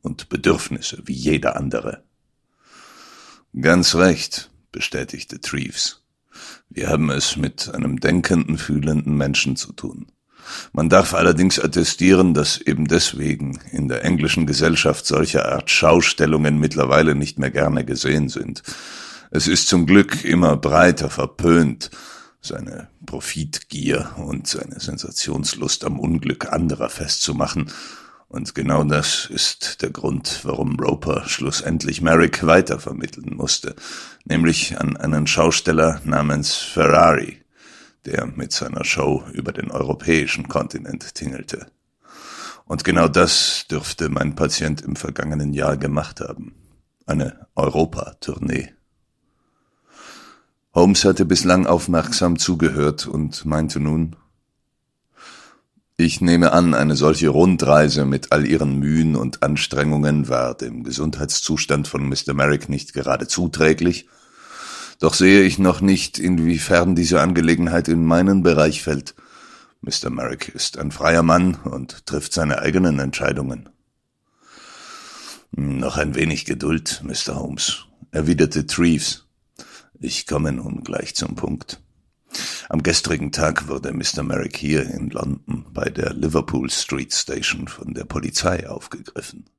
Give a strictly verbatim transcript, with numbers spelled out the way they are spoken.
und Bedürfnisse wie jeder andere. »Ganz recht«, bestätigte Treves. »Wir haben es mit einem denkenden, fühlenden Menschen zu tun. Man darf allerdings attestieren, dass eben deswegen in der englischen Gesellschaft solcher Art Schaustellungen mittlerweile nicht mehr gerne gesehen sind. Es ist zum Glück immer breiter verpönt, seine Profitgier und seine Sensationslust am Unglück anderer festzumachen. Und genau das ist der Grund, warum Roper schlussendlich Merrick weitervermitteln musste, nämlich an einen Schausteller namens Ferrari, der mit seiner Show über den europäischen Kontinent tingelte. Und genau das dürfte mein Patient im vergangenen Jahr gemacht haben. Eine Europa-Tournee. Holmes hatte bislang aufmerksam zugehört und meinte nun: »Ich nehme an, eine solche Rundreise mit all ihren Mühen und Anstrengungen war dem Gesundheitszustand von Mister Merrick nicht gerade zuträglich. Doch sehe ich noch nicht, inwiefern diese Angelegenheit in meinen Bereich fällt. Mister Merrick ist ein freier Mann und trifft seine eigenen Entscheidungen.« »Noch ein wenig Geduld, Mister Holmes«, erwiderte Treves. »Ich komme nun gleich zum Punkt. Am gestrigen Tag wurde Mister Merrick hier in London bei der Liverpool Street Station von der Polizei aufgegriffen.